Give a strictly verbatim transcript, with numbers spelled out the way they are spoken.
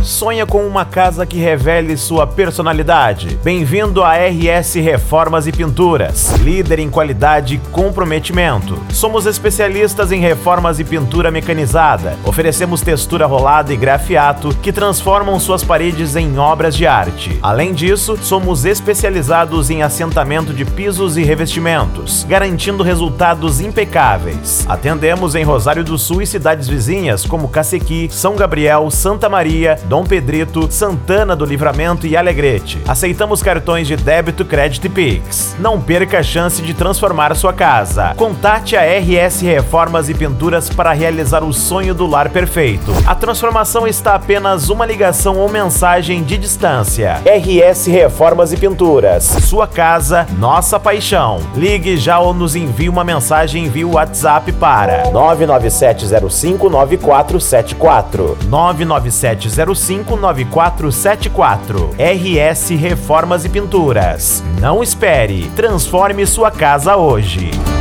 Sonha com uma casa que revele sua personalidade? Bem-vindo a R S Reformas e Pinturas, líder em qualidade e comprometimento. Somos especialistas em reformas e pintura mecanizada. Oferecemos textura rolada e grafiato que transformam suas paredes em obras de arte. Além disso, somos especializados em assentamento de pisos e revestimentos, garantindo resultados impecáveis. Atendemos em Rosário do Sul e cidades vizinhas como Cacequi, São Gabriel, Santa Maria, Dom Pedrito, Santana do Livramento e Alegrete. Aceitamos cartões de débito, crédito e Pix. Não perca a chance de transformar sua casa. Contate a R S Reformas e Pinturas para realizar o sonho do lar perfeito. A transformação está a apenas uma ligação ou mensagem de distância. R S Reformas e Pinturas. Sua casa, nossa paixão. Ligue já ou nos envie uma mensagem via WhatsApp para nove nove sete zero cinco nove quatro sete quatro. nove nove sete zero cinco nove quatro sete quatro. R S Reformas e Pinturas. Não espere, transforme sua casa hoje.